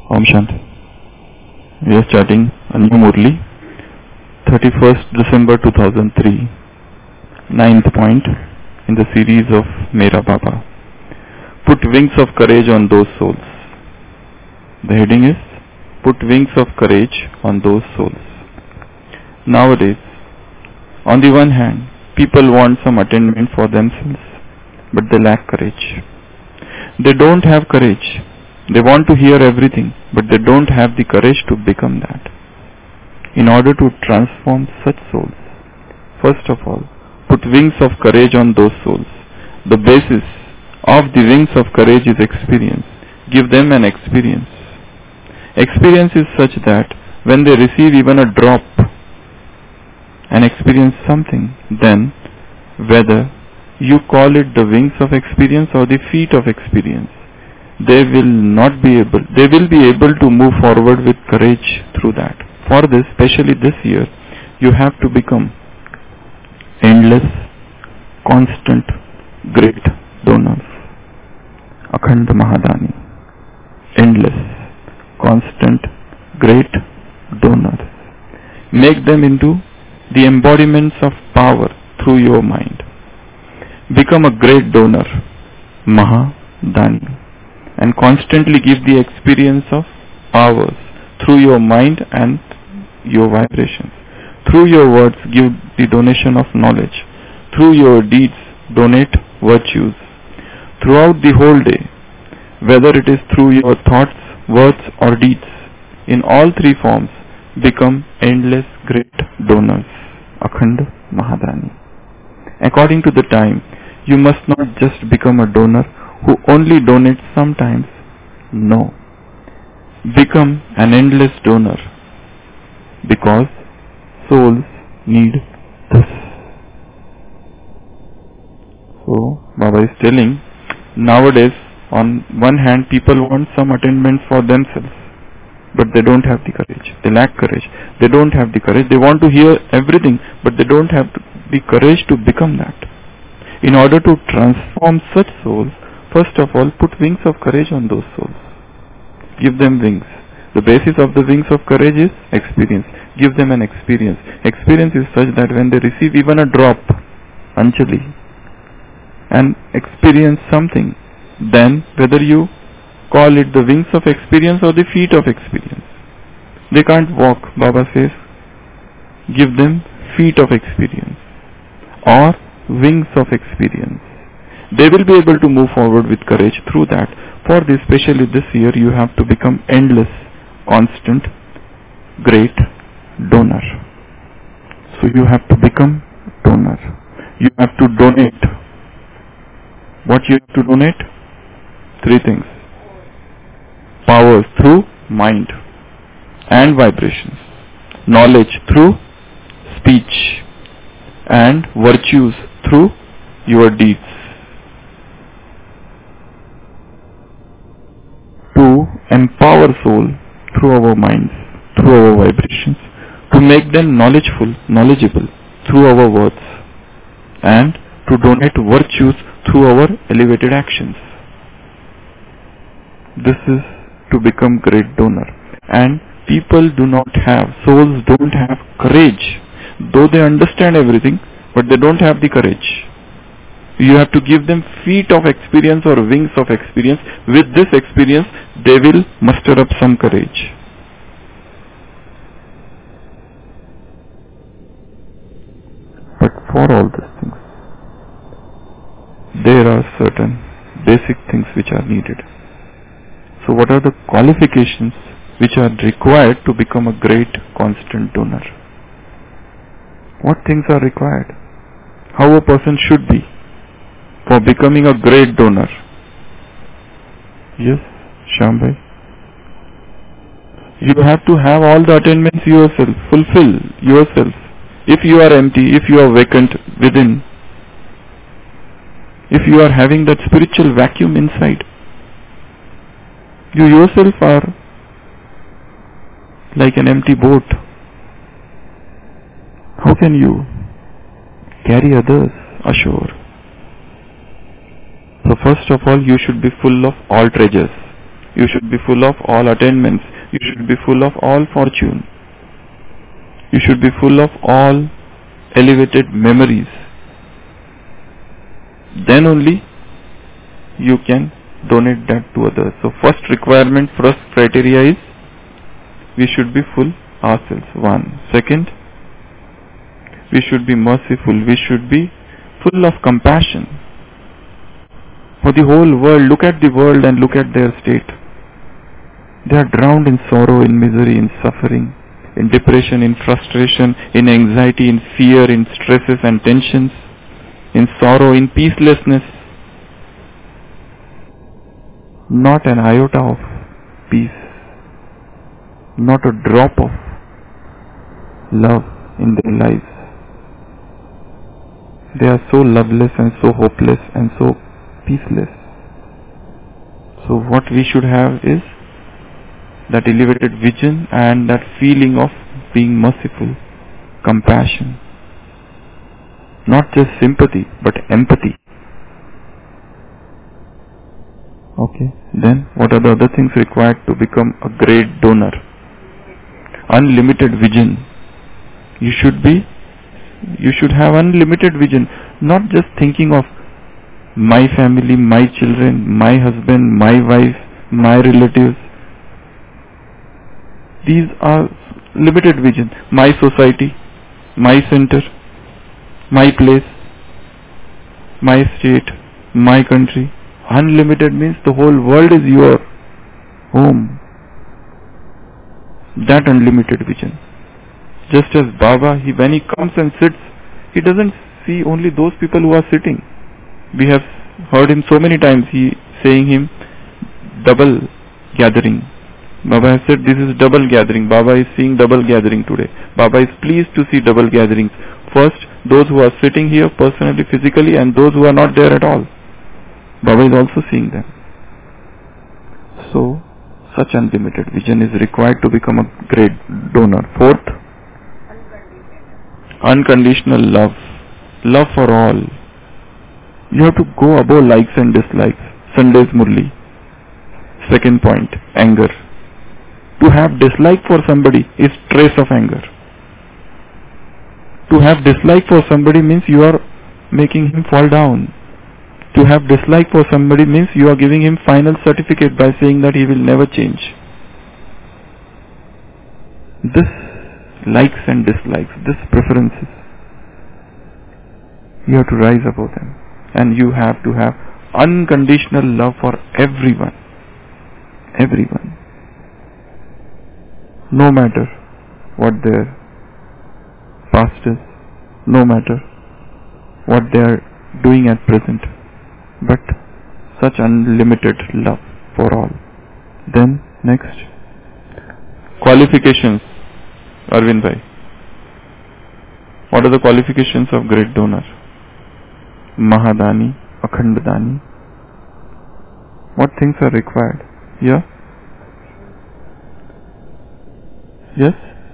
Om Shanti. We are starting a new Murli, 31st December 2003, 9th point in the series of Mera Baba. Put wings of courage on those souls. The heading is Put wings of courage on those souls. Nowadays, on the one hand, people want some attainment for themselves, but they lack courage. They don't have courage. They want to hear everything, but they don't have the courage to become that. In order to transform such souls, first of all, put wings of courage on those souls. The basis of the wings of courage is experience. Give them an experience. Experience is such that when they receive even a drop and experience something, then whether you call it the wings of experience or the feet of experience, they will be able to move forward with courage through that. For this, especially this year, you have to become endless, constant, great donors. Akhand Mahadani. Endless, constant, great donors. Make them into the embodiments of power through your mind. Become a great donor, Mahadani, and constantly give the experience of powers through your mind and your vibrations. Through your words, give the donation of knowledge. Through your deeds, donate virtues. Throughout the whole day, whether it is through your thoughts, words or deeds, in all three forms, become endless great donors. Akhand Mahadani. According to the time, you must not just become a donor who only donates sometimes. No. Become an endless donor, because souls need this. So, Baba is telling, nowadays, on one hand, people want some attainment for themselves, but they don't have the courage. They lack courage. They don't have the courage. They want to hear everything, but they don't have the courage to become that. In order to transform such souls, first of all, put wings of courage on those souls. Give them wings. The basis of the wings of courage is experience. Give them an experience. Experience is such that when they receive even a drop, Anjali, and experience something, then whether you call it the wings of experience or the feet of experience. They can't walk, Baba says. Give them feet of experience or wings of experience. They will be able to move forward with courage through that. For this, especially this year, you have to become endless, constant, great donor. So you have to become donor. You have to donate. What you have to donate? Three things. Powers through mind and vibrations. Knowledge through speech. And virtues through your deeds. To empower soul through our minds, through our vibrations, to make them knowledgeable through our words, and to donate virtues through our elevated actions. This is to become great donor. And people souls don't have courage. Though they understand everything, but they don't have the courage. You have to give them feet of experience or wings of experience. With this experience, they will muster up some courage. But for all these things, there are certain basic things which are needed. So what are the qualifications which are required to become a great constant donor? What things are required? How a person should be for becoming a great donor? Yes, Shambhai. You have to have all the attainments yourself, fulfill yourself. If you are empty, if you are vacant within, if you are having that spiritual vacuum inside, you yourself are like an empty boat. How can you carry others ashore? So first of all, you should be full of all treasures. You should be full of all attainments. You should be full of all fortune. You should be full of all elevated memories. Then only you can donate that to others. So first requirement, first criteria is we should be full ourselves. One. Second, we should be merciful. We should be full of compassion for the whole world. Look at the world and look at their state. They are drowned in sorrow, in misery, in suffering, in depression, in frustration, in anxiety, in fear, in stresses and tensions, in sorrow, in peacelessness. Not an iota of peace, not a drop of love in their lives. They are so loveless and so hopeless and so peaceless. So what we should have is that elevated vision and that feeling of being merciful, compassion. Not just sympathy, but empathy. Okay, then what are the other things required to become a great donor? Unlimited vision. You should have unlimited vision, not just thinking of my family, my children, my husband, my wife, my relatives. These are limited vision. My society, my center, my place, my state, my country. Unlimited means the whole world is your home. That unlimited vision. Just as Baba, when he comes and sits, he doesn't see only those people who are sitting. We have heard him so many times, saying him double gathering. Baba has said this is double gathering. Baba is seeing double gathering today. Baba is pleased to see double gatherings. First, those who are sitting here personally, physically, and those who are not there at all. Baba is also seeing them. So, such unlimited vision is required to become a great donor. Fourth, unconditional love. Love for all. You have to go above likes and dislikes. Sunday's Murli. Second point, anger. To have dislike for somebody is trace of anger. To have dislike for somebody means you are making him fall down. To have dislike for somebody means you are giving him final certificate by saying that he will never change. This likes and dislikes, this preferences, you have to rise above them. And you have to have unconditional love for everyone. Everyone. No matter what their past is, no matter what they are doing at present, but such unlimited love for all. Then next, qualifications. Arvind bhai, what are the qualifications of great donor? Mahadani, Akhandadani. What things are required? Yeah? Yes?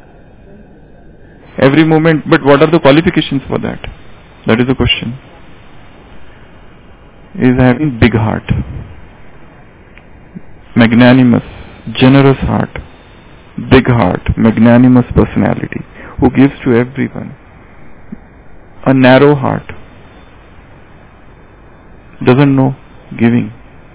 Every moment, but what are the qualifications for that? That is the question. Is having big heart, magnanimous, generous heart, big heart, magnanimous personality, who gives to everyone. A narrow heart, doesn't know giving.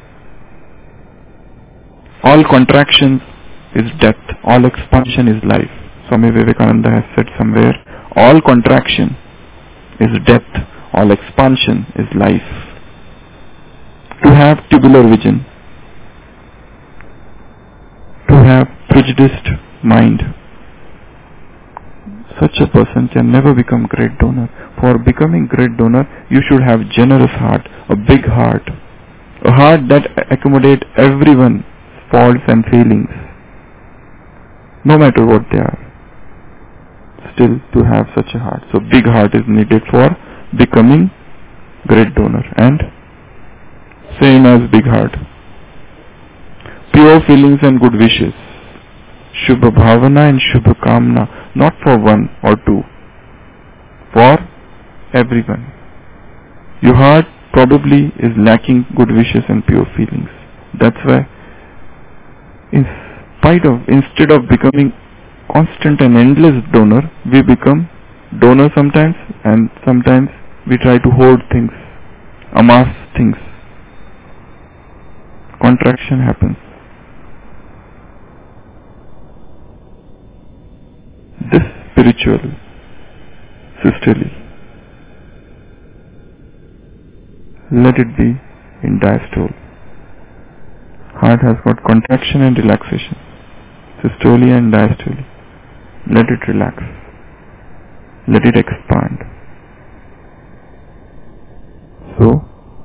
All contraction is death, all expansion is life. Swami Vivekananda has said somewhere, all contraction is death, all expansion is life. To have tubular vision, to have prejudiced mind, such a person can never become great donor. For becoming great donor, you should have generous heart, a big heart, a heart that accommodates everyone's faults and failings, no matter what they are. Still to have such a heart. So big heart is needed for becoming great donor. And same as big heart, pure feelings and good wishes, Shubha Bhavana and Shubha Kamna, not for one or two, for everyone. Your heart probably is lacking good wishes and pure feelings. That's why Instead of becoming constant and endless donor, we become donor sometimes, and sometimes we try to hoard things, amass things. Contraction happens. This spiritual systole, let it be in diastole. Heart has got contraction and relaxation. Systole and diastole. Let it relax. Let it expand. So,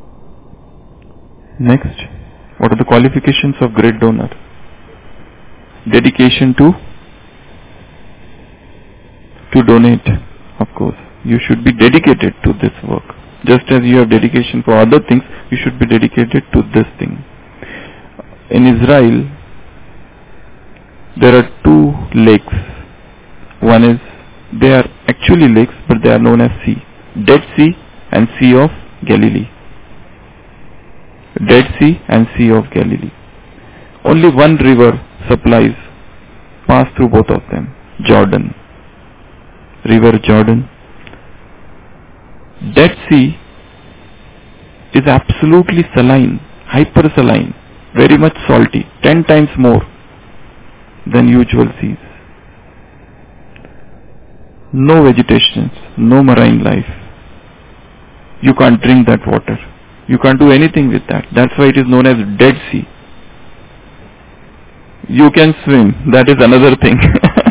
next, what are the qualifications of great donor? Dedication to donate, of course. You should be dedicated to this work. Just as you have dedication for other things, you should be dedicated to this thing. In Israel, there are two lakes. One is, they are actually lakes, but they are known as sea. Dead Sea and Sea of Galilee. Dead Sea and Sea of Galilee. Only one river supplies, pass through both of them. Jordan. River Jordan. Dead Sea is absolutely saline, hypersaline, very much salty, 10 times more than usual seas. No vegetation, no marine life. You can't drink that water. You can't do anything with that. That's why it is known as Dead Sea. You can swim, that is another thing.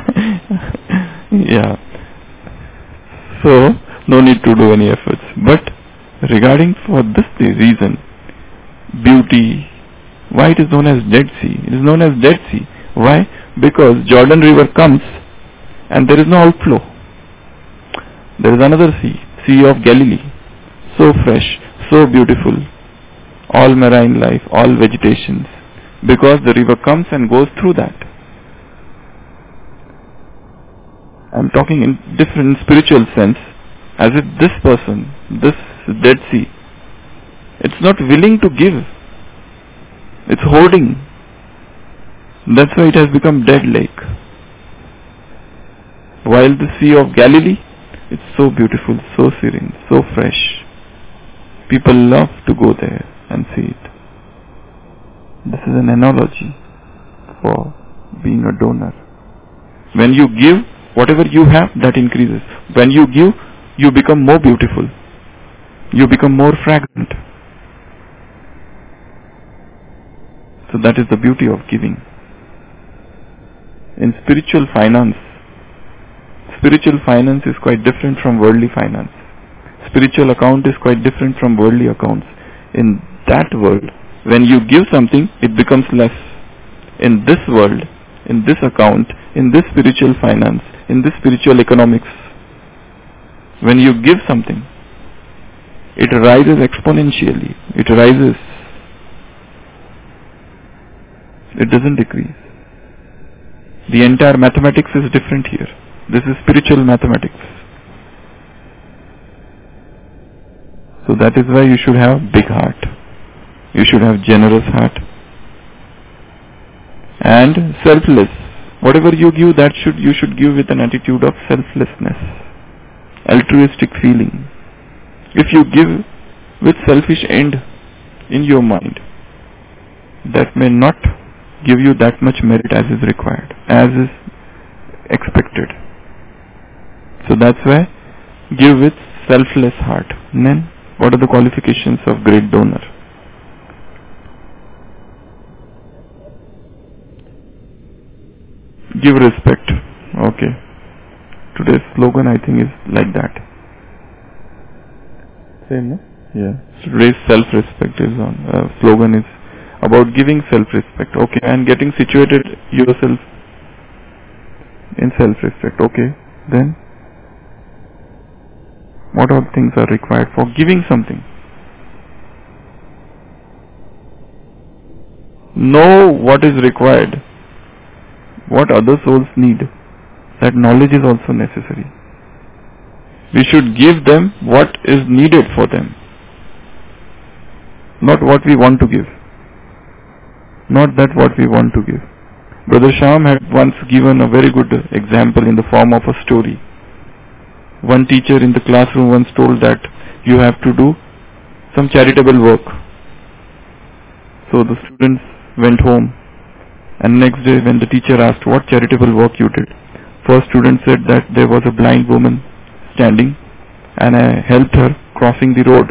Yeah. So, no need to do any efforts. But regarding for this reason, beauty, why it is known as Dead Sea? It is known as Dead Sea. Why? Because Jordan River comes and there is no outflow. There is another sea, Sea of Galilee. So fresh, so beautiful. All marine life, all vegetations. Because the river comes and goes through that. I am talking in different spiritual sense, as if this person, this Dead Sea, it's not willing to give. It's hoarding. That's why it has become dead lake. While the Sea of Galilee, it's so beautiful, so serene, so fresh. People love to go there and see it. This is an analogy for being a donor. When you give, whatever you have, that increases. When you give, you become more beautiful. You become more fragrant. So that is the beauty of giving. In spiritual finance is quite different from worldly finance. Spiritual account is quite different from worldly accounts. In that world, when you give something, it becomes less. In this world, in this account, in this spiritual finance, in this spiritual economics, when you give something, it rises exponentially. It rises. It doesn't decrease. The entire mathematics is different here. This is spiritual mathematics. So that is why you should have big heart. You should have generous heart. And selfless. Whatever you give, you should give with an attitude of selflessness. Altruistic feeling. If you give with selfish end in your mind, that may not give you that much merit as is required, as is expected. So that's why give with selfless heart. And then what are the qualifications of great donor? Give respect. Okay. Today's slogan I think is like that. Same, no? Yeah. Today's self-respect is on. Slogan is about giving self-respect. Okay. And getting situated yourself in self-respect. Okay. Then what all things are required for giving something? Know what is required. What other souls need. That knowledge is also necessary. We should give them what is needed for them. Not what we want to give. Not that what we want to give. Brother Sham had once given a very good example in the form of a story. One teacher in the classroom once told that you have to do some charitable work. So the students went home, and next day when the teacher asked what charitable work you did, first student said that there was a blind woman standing and I helped her crossing the road.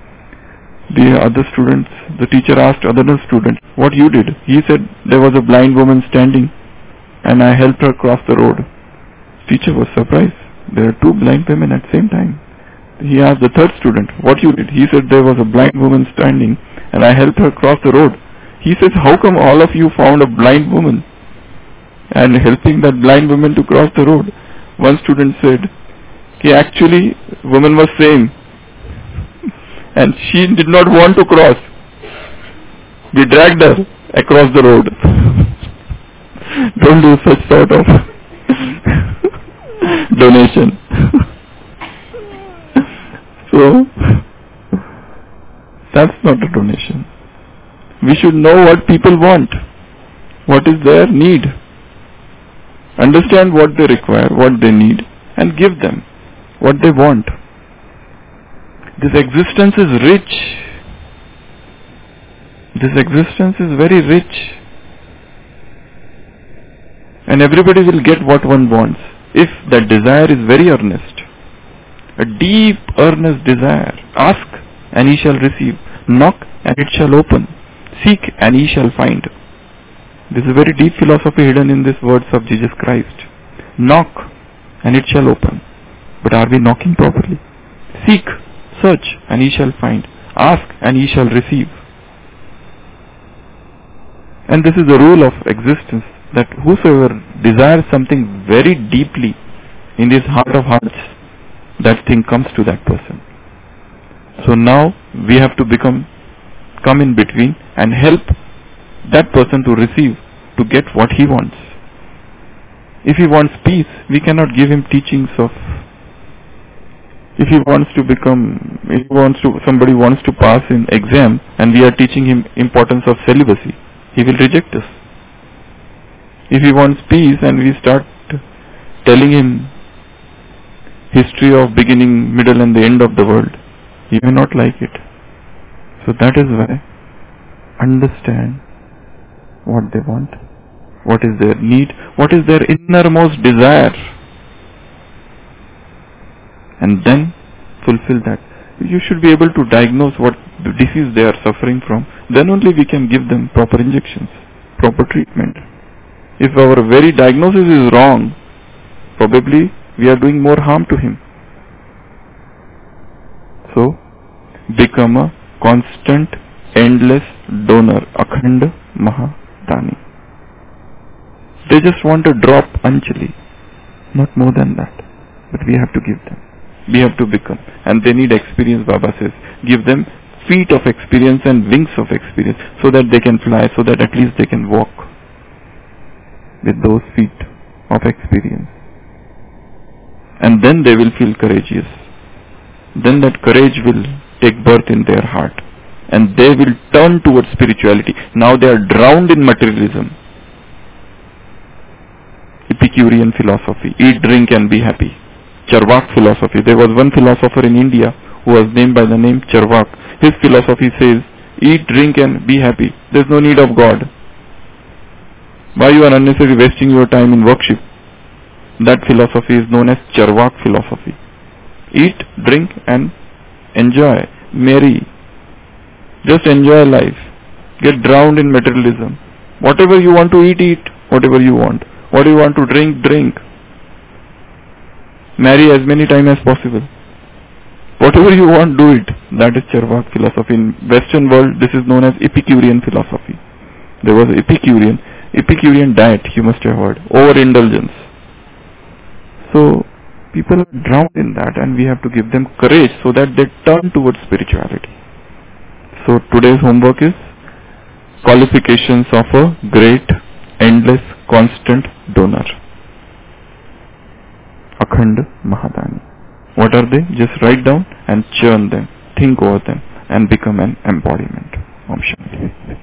The teacher asked other student, what you did? He said there was a blind woman standing and I helped her cross the road. Teacher was surprised. There are two blind women at the same time. He asked the third student, what you did? He said there was a blind woman standing and I helped her cross the road. He says, how come all of you found a blind woman and helping that blind woman to cross the road? One student said, actually woman was same and she did not want to cross. We dragged her across the road. Don't do such sort of donation. So, that's not a donation. We should know what people want, what is their need, understand what they require, what they need, and give them what they want. This existence is rich. This existence is very rich. And everybody will get what one wants if that desire is very earnest. A deep, earnest desire. Ask and ye shall receive. Knock and it shall open. Seek and ye shall find. This is a very deep philosophy hidden in these words of Jesus Christ. Knock and it shall open. But are we knocking properly? Seek, search and ye shall find. Ask and ye shall receive. And this is the rule of existence, that whosoever desires something very deeply in his heart of hearts, that thing comes to that person. So now we have to come in between and help that person to receive, to get what he wants. If he wants peace, we cannot give him teachings of. If somebody wants to pass in exam and we are teaching him importance of celibacy, he will reject us. If he wants peace and we start telling him history of beginning, middle and the end of the world, he may not like it. So that is why understand what they want, what is their need, what is their innermost desire, and then fulfill that. You should be able to diagnose what the disease they are suffering from. Then only we can give them proper injections, proper treatment. If our very diagnosis is wrong, probably we are doing more harm to him. So, become a constant, endless donor, Akhand Mahadani. They just want a drop, Anjali, not more than that. But we have to give them. We have to become. And they need experience, Baba says. Give them feet of experience and wings of experience so that they can fly, so that at least they can walk with those feet of experience. And then they will feel courageous. Then that courage will take birth in their heart. And they will turn towards spirituality. Now they are drowned in materialism. Epicurean philosophy. Eat, drink and be happy. Charvak philosophy. There was one philosopher in India who was named by the name Charvak. His philosophy says, eat, drink and be happy. There is no need of God. Why you are unnecessarily wasting your time in worship? That philosophy is known as Charvak philosophy. Eat, drink and enjoy. Marry. Just enjoy life. Get drowned in materialism. Whatever you want to eat, eat. Whatever you want. What you want to drink, drink. Marry as many times as possible. Whatever you want, do it. That is Charvak philosophy. In Western world, this is known as Epicurean philosophy. There was Epicurean diet, you must have heard. Overindulgence. So, people are drowned in that and we have to give them courage so that they turn towards spirituality. So, today's homework is qualifications of a great, endless, constant donor. Akhand Mahadani. What are they? Just write down and churn them, think over them and become an embodiment. Om Shanti.